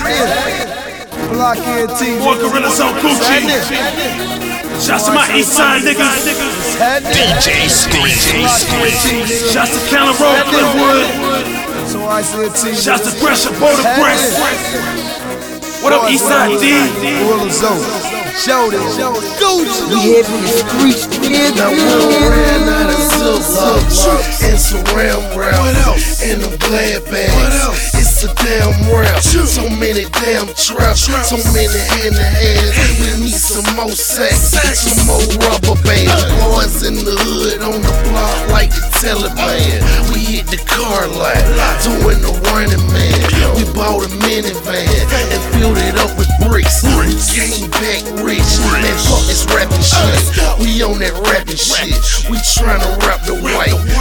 Block ENT. More gorillas on Gucci. Shouts to my East Side niggas. DJ Scream. Shouts to Counter Road, Glenwood. Shouts to Pressure, Boulder Press. What up, East Side D? Gorilla Zone. Show them. Gucci. We head from the streets, nigga. Now we ran out of Ziploc and some ram wrap and a glad bag. It's a damn rap. So many damn traps, so many hand-to-hands. We need some more sex, some more rubber bands. Boys in the hood on the block like the Taliban. We hit the car lot, doing the running man. We bought a minivan and filled it up with bricks. We came back rich, man, fuck this rapping shit. We on that rapping shit. We tryna rap the white,